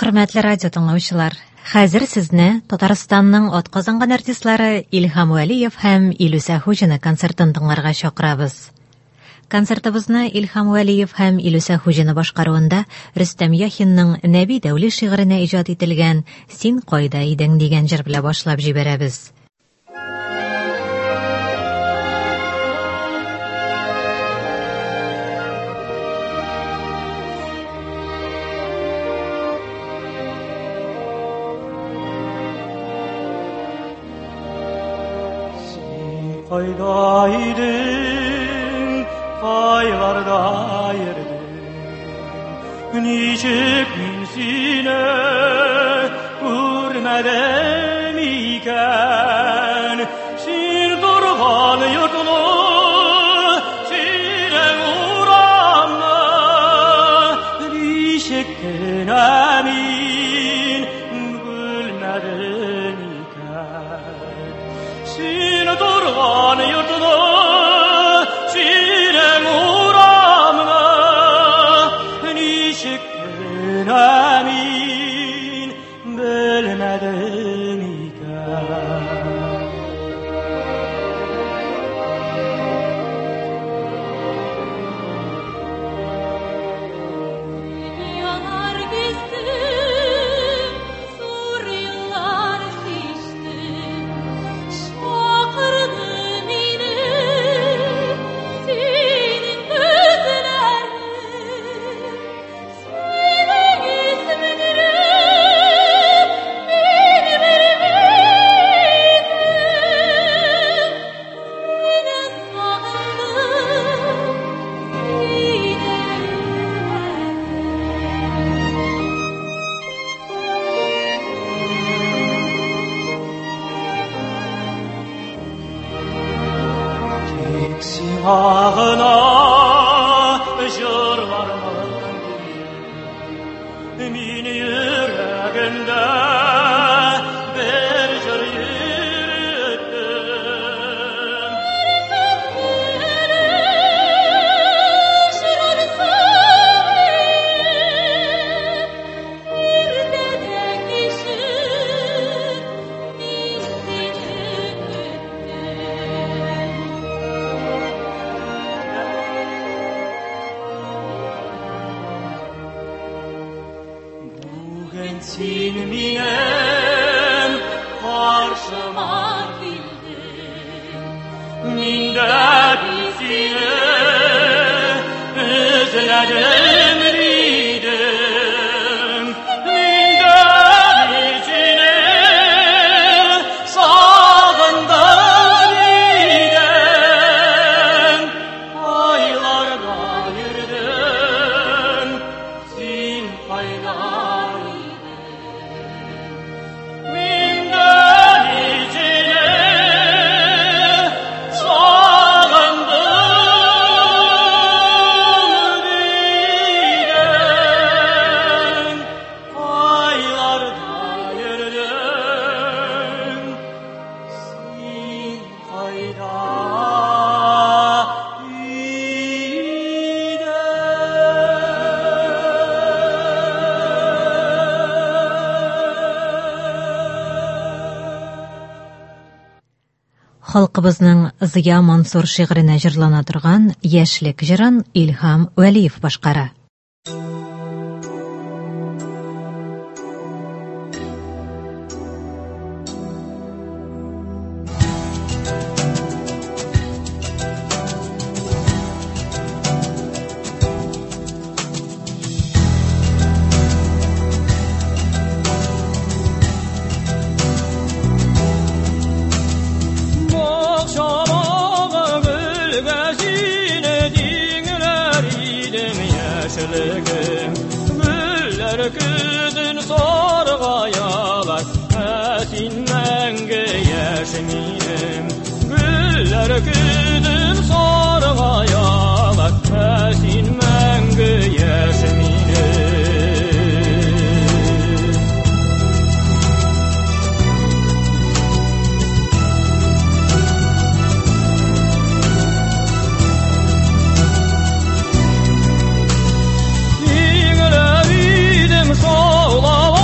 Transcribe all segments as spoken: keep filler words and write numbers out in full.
Хөрмәтле радио тыңлаучылар, хәзер сезне Татарстанның атказанган артистлары Илһам Вәлиев һәм Илүсә Хуҗина концертын тыңларга чакырабыз. Концертыбызны Илһам Вәлиев һәм Илүсә Хуҗина башкаруында Рөстәм Яхинның Нәби Дәүли шигыренә иҗат ителгән «Син кайда идең» дигән җыр белән башлап җибәрәбез. Kayda idin, kaylarda yerdin, Nicik min sine görmedim iken, Sin durgan yurtunu, sinen uğramla, Nicikkin emin gülmedim iken, Sin durgan yurtunu, sinen uğramla, Nicikkin emin bilmedim iken. Yanar gezdim, sur yıllar geçtim, Şakırdım yine senin gözlerini, Senin ismini beni vermedin, Seni sağladım yine. Tek siyahına jırlarman Min yüreğinde bir jır yürüttüm Bugün sen benim karşıma geldin Min de seni özledim dedim Min de seni sağındım dedim Aylarda yürüdüm sen kayda Халкыбызның Зыя Мансур шигыренә җырлана торган яшьлек җырын Илһам Вәлиев башкара. Güller küdün sorgayalar Esin menge yaşminim Güller küdün sorgayalar Esin menge yaşminim Soğla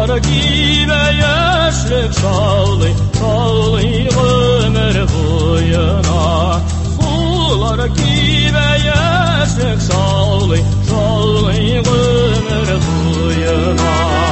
Сулар кибе яшьлек шаулый, шаулый гомер буена. Сулар кибе яшьлек шаулый, шаулый гомер буена.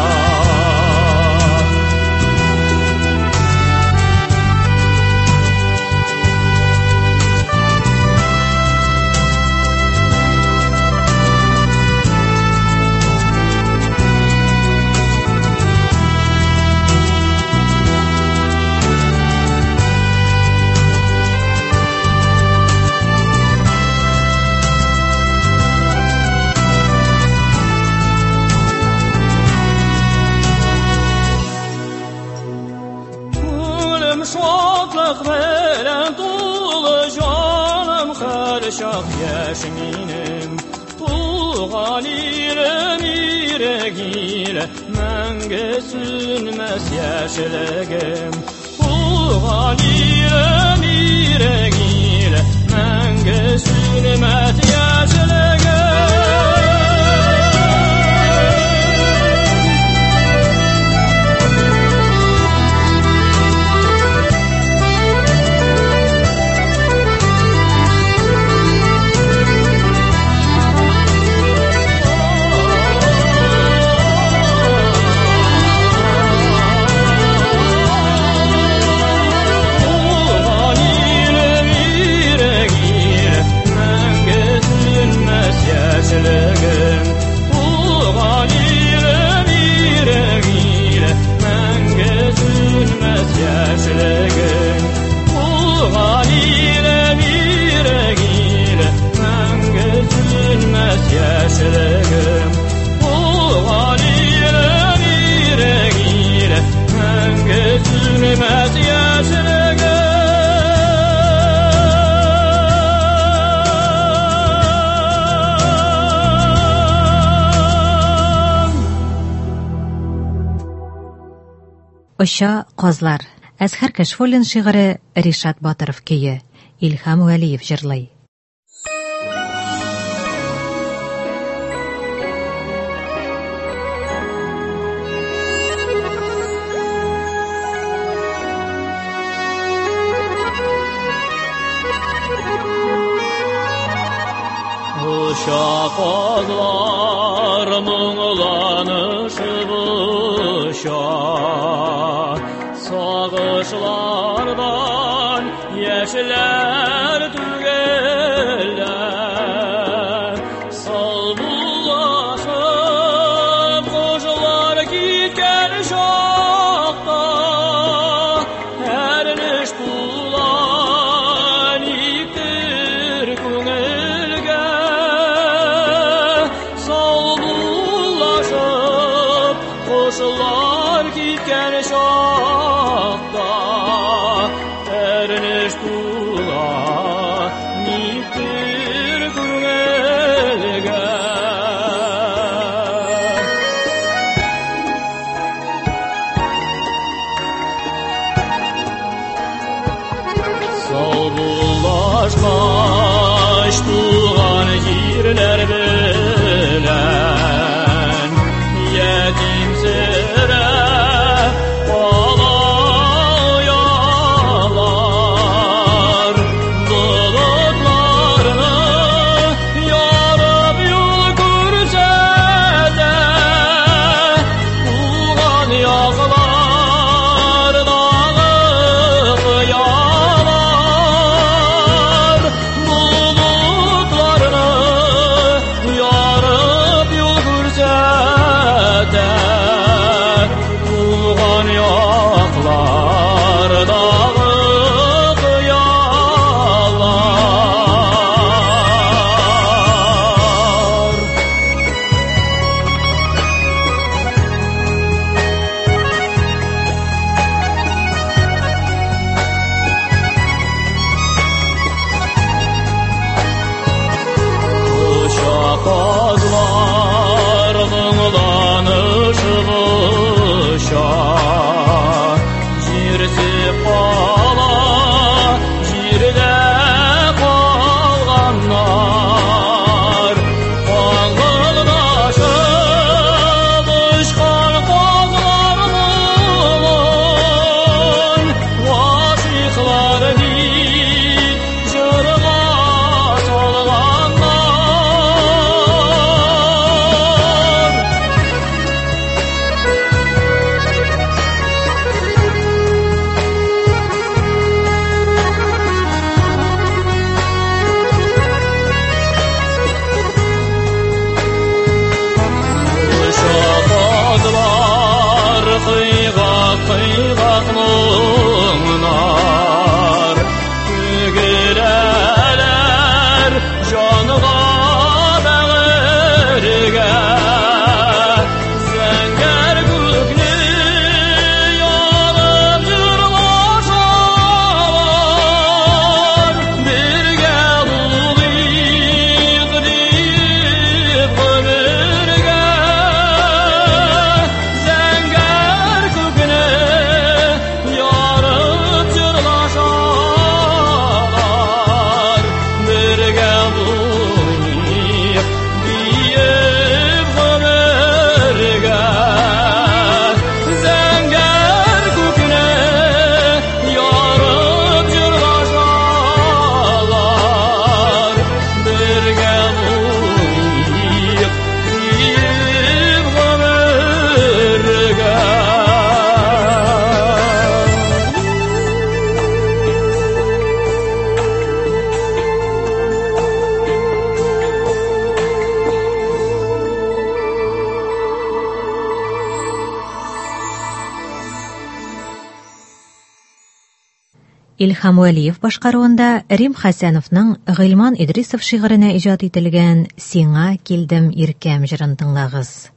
Şak yaşminim Tuğan irem iregiyle Menge sünmez yaşlegim Tuğan irem iregiyle Menge sünmez yaşlegim yaşlegim Tuğan irem iregiyle Menge sünmez yaşlegim Tuğan irem iregiyle Menge sünmez yaşlegim Tuğan irem iregiyle Menge sünmez yaşlegim Оша Козлар. Әсхәр Кәшфуллин шигыре, Ришат Батыров көе. Илһам Вәлиев җырлый. Оша Козлар моңланышып оша Sağışlardan yeşiller tügeller Sal bulaşıp koşular gitken şokta Her neş bulan yiktir künelge Sal bulaşıp koşular gitken şokta Erneş tuğla Илһам Вәлиев башкаруында Рим Хәсәновның Гыйльман Идрисов шигыренә иҗат ителгән «Сиңа килдем иркәм» җырын тыңлагыз.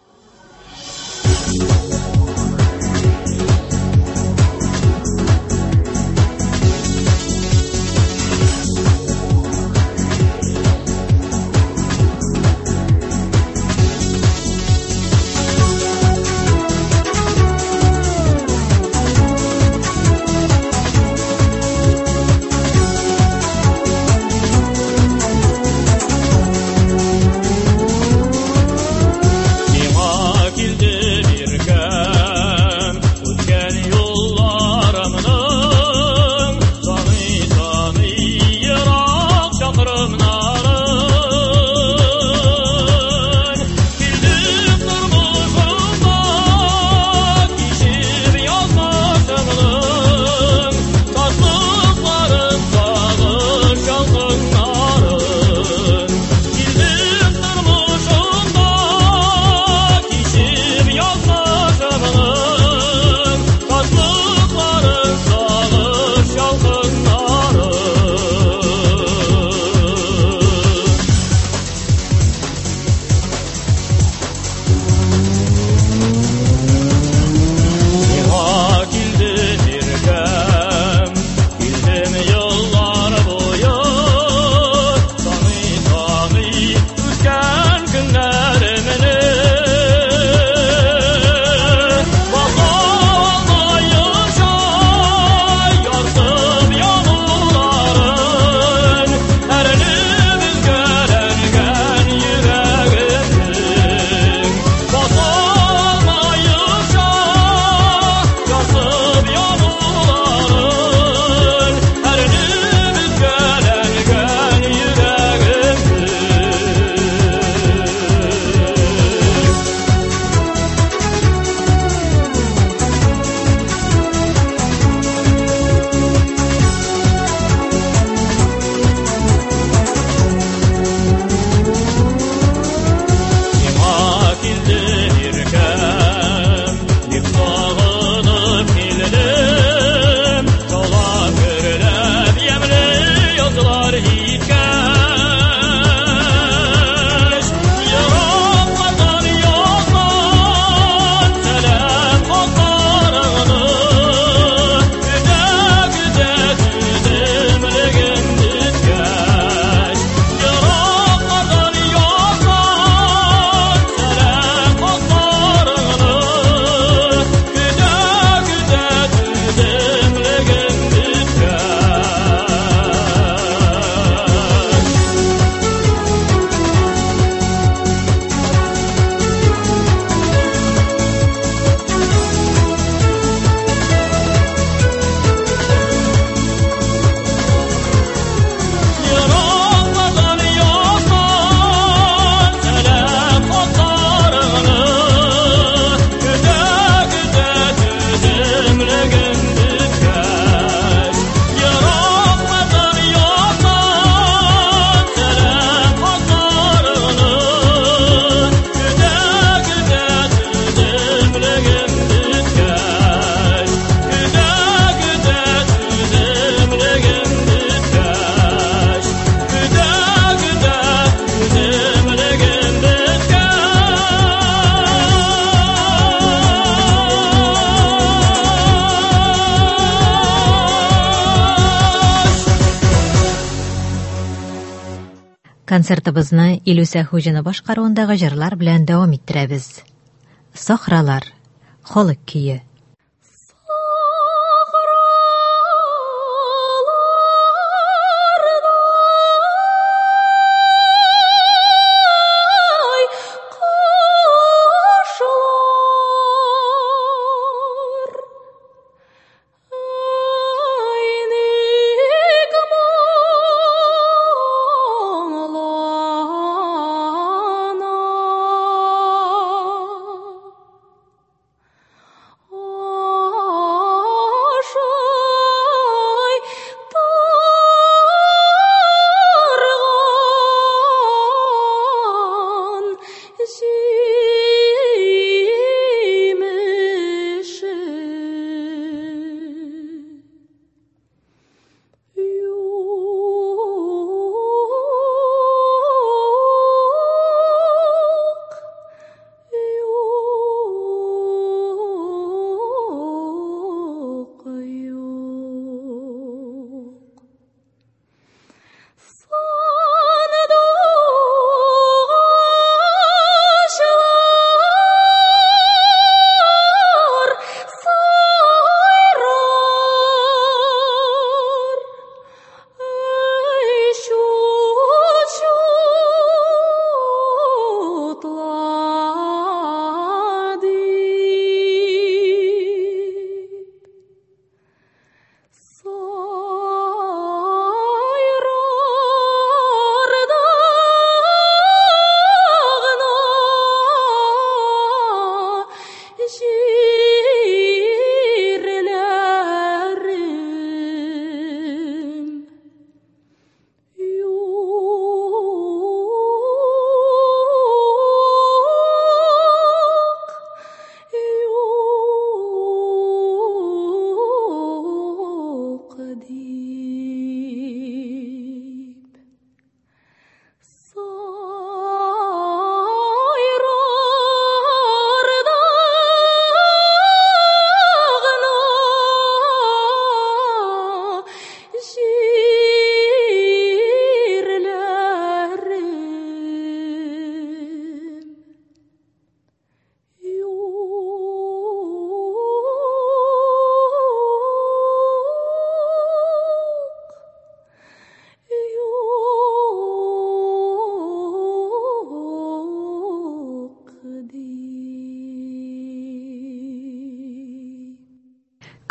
Концертыбызны Илүсә Хуҗина башкаруындагы җырлар белән дәвам иттерәбез. Сахралар, халык көе. Oh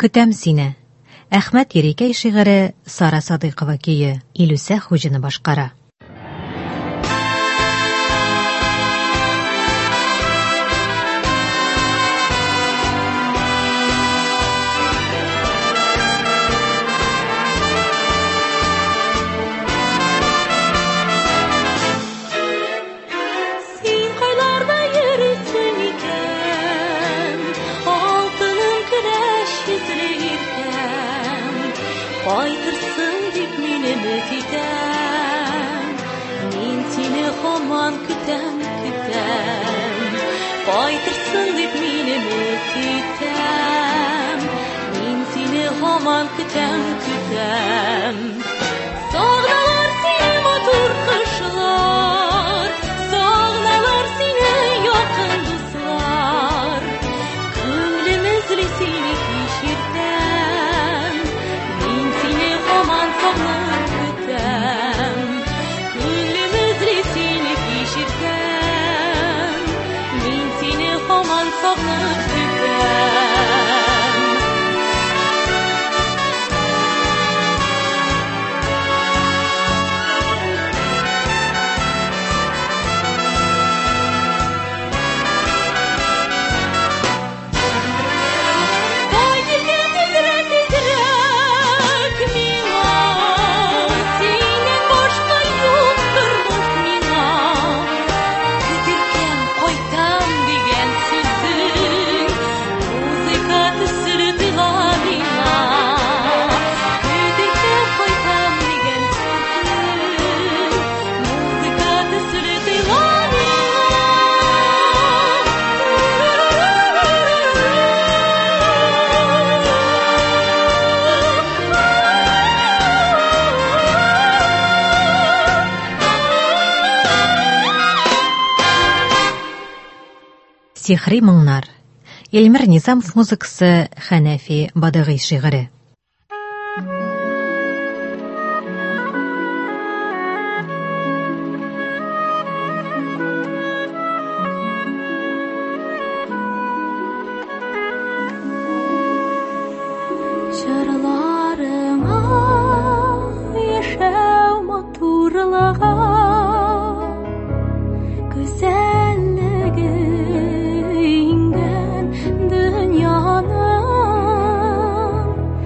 Көтәм сине. Әхмәт Ерекәй шигыре, Сара Садыйкова көйе, Илүсә Хуҗина башкара. Кайтырсың дип мин өмет итәм, мин сине һаман көтәм, көтәм. Кайтырсың дип мин өмет итәм, мин сине һаман көтәм, көтәм. Сагналар сине матур кышлар, сагналар сине якын дуслар. Күңлем эзли сине кичердән, мин сине һаман сагынып көтәм. Күңлем эзли сине кичердән, мин сине һаман сагынып көтәм. Сихри моңнар. Эльмир Низамов музыкасы, Хәнәфи Бадыгый шигыре. Җырларыңа яшәү матурлыга, güzelliği ingen dünyanın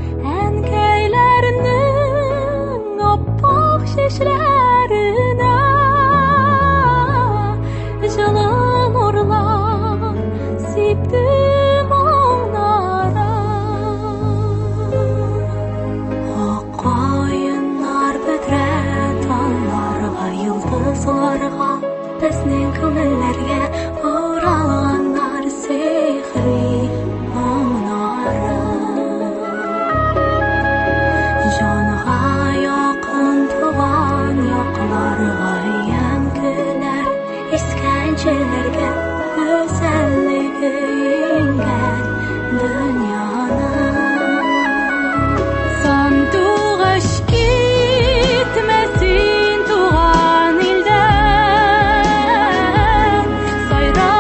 enkeylerinin appak şişlerine жылы nurlar siptim onlara. Ak ayınlar bödre tanlarga, yıldızlarga, безнең күңелләргә уралганнар сихри моңнары. Җанга якын туган якларга янкеләр, искәнчеләргә гүзәллеге иңгән дөньяның. Сандугач китмәсен туган илдә, сайрап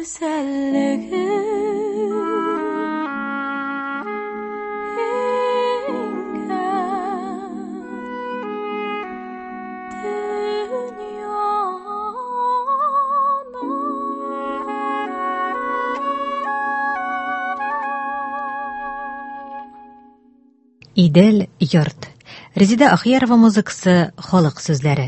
güzelliği Идел йорт. Резида Ахиярова музыкасы, халык сүзләре.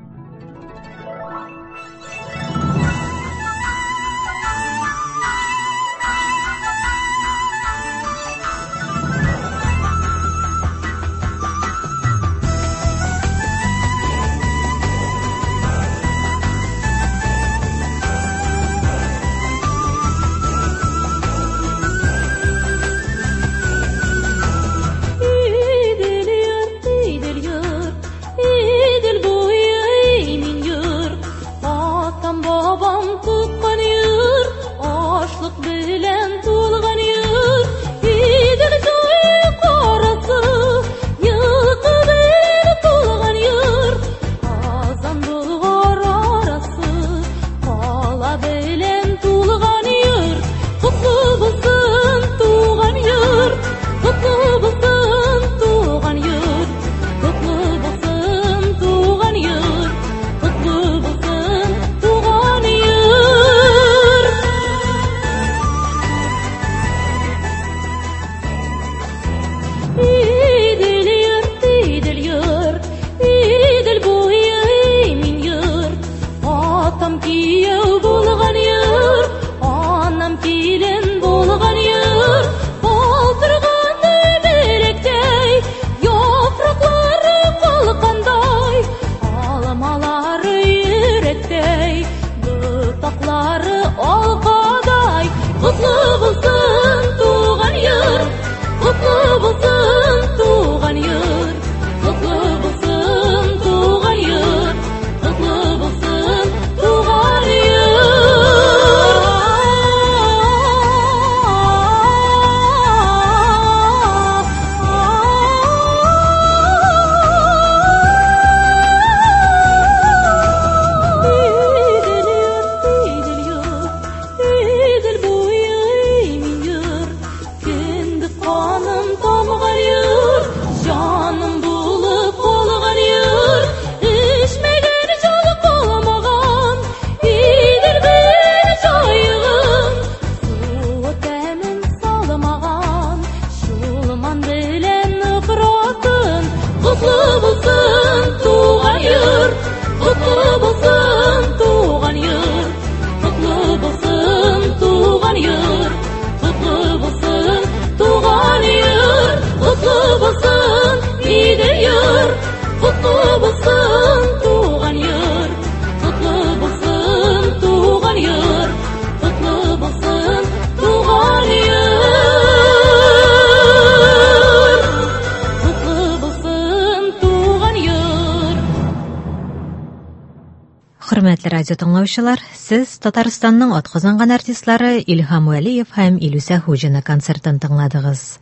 Хөрмәтле радио тыңлаучылар, сез Татарстанның атказанган артистлары Илһам Вәлиев һәм Илүсә Хуҗина концертын тыңладыгыз.